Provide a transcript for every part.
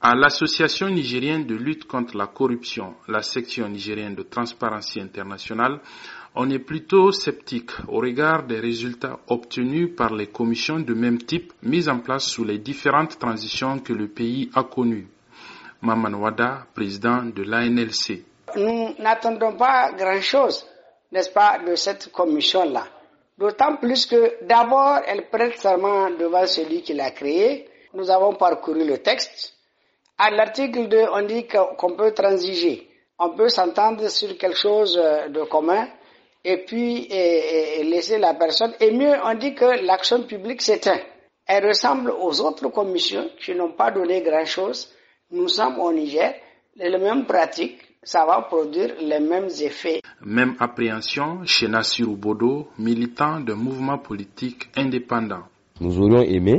À l'Association nigérienne de lutte contre la corruption, la section nigérienne de Transparency International, on est plutôt sceptique au regard des résultats obtenus par les commissions de même type mises en place sous les différentes transitions que le pays a connues. Maman Wada, président de l'ANLC. Nous n'attendons pas grand-chose, n'est-ce pas, de cette commission-là. D'autant plus que d'abord, elle prête serment devant celui qui l'a créée. Nous avons parcouru le texte. À l'article 2, on dit qu'on peut transiger. On peut s'entendre sur quelque chose de commun et puis laisser la personne. Et mieux, on dit que l'action publique s'éteint. Elle ressemble aux autres commissions qui n'ont pas donné grand-chose. Nous sommes au Niger, les mêmes pratiques, ça va produire les mêmes effets. Même appréhension chez Nassirou Bodo, militant d'un mouvement politique indépendant. Nous aurions aimé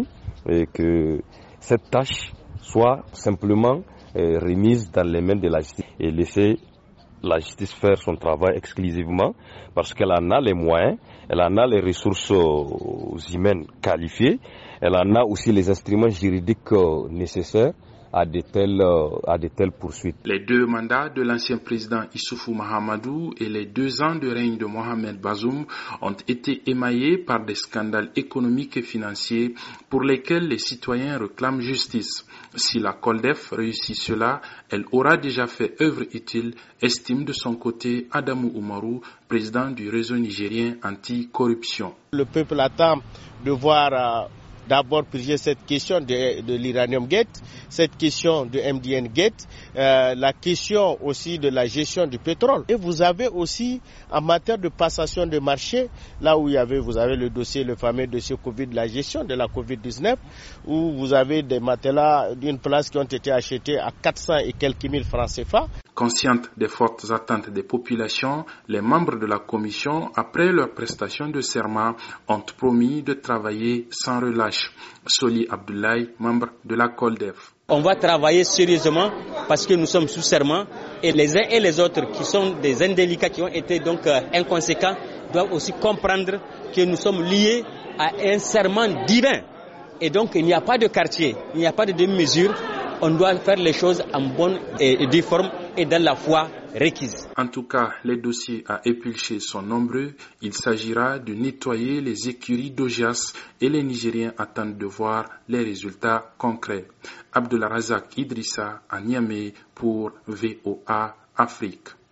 que cette tâche soit simplement remise dans les mains de la justice et laisser la justice faire son travail exclusivement parce qu'elle en a les moyens, elle en a les ressources humaines qualifiées, elle en a aussi les instruments juridiques nécessaires à de telles poursuites. Les 2 mandats de l'ancien président Issoufou Mahamadou et les 2 ans de règne de Mohamed Bazoum ont été émaillés par des scandales économiques et financiers pour lesquels les citoyens réclament justice. Si la COLDEF réussit cela, elle aura déjà fait œuvre utile, estime de son côté Adamou Oumarou, président du réseau nigérien anti-corruption. Le peuple attend de voir d'abord purger cette question de l'Uranium Gate, cette question de MDN Gate, la question aussi de la gestion du pétrole. Et vous avez aussi, en matière de passation de marché, là où vous avez le dossier, le fameux dossier Covid, la gestion de la Covid-19, où vous avez des matelas d'une place qui ont été achetés à 400 et quelques mille francs CFA. Consciente des fortes attentes des populations, les membres de la commission, après leur prestation de serment, ont promis de travailler sans relâche. Soli Abdoulaye, membre de la COLDEF. On va travailler sérieusement parce que nous sommes sous serment et les uns et les autres qui sont des indélicats qui ont été donc inconséquents doivent aussi comprendre que nous sommes liés à un serment divin. Et donc il n'y a pas de quartier, il n'y a pas de demi-mesure. On doit faire les choses en bonne et due forme et dans la foi requise. En tout cas, les dossiers à épulcher sont nombreux. Il s'agira de nettoyer les écuries d'Ogias et les Nigériens attendent de voir les résultats concrets. Abdullah Razak Idrissa à Niamey pour VOA Afrique.